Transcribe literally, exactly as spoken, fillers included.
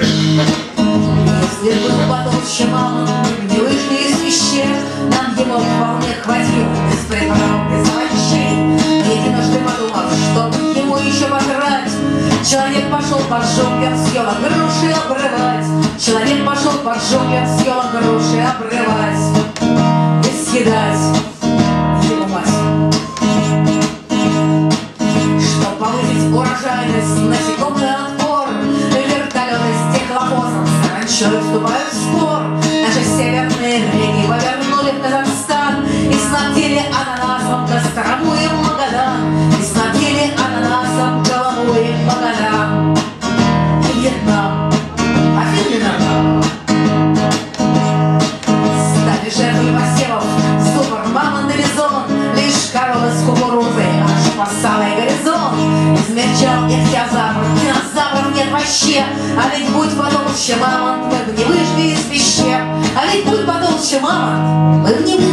Если бы потолще мама, не вышли из пещер, нам его вполне хватило, без приправ, без овощей. Единожды подумав, чтоб ему еще пожрать, человек пошел по джунглям, съел груши обрывать. Человек пошел по джунглям, съел груши обрывать и съедать его мать. Чтоб повысить урожайность, насекомый отбор, вертолеты с тепловозом саранчой вступают в спор. Наши северные реки повернули в Казахстан и снабдили ананасом Кострому и Магадан, и снабдили ананасом Колыму и Магадан, и Вьетнам, а Финляндия. Стали жертвой посевов, ступор мамонтовизон, лишь коровы с кукурузой, аж по самый горизонт. Измельчал ихтиозавр, динозавров нет вообще. А ведь будь потолще мамонт, мы бы не вышли из пещер. А ведь будь потолще мамонт, мы бы не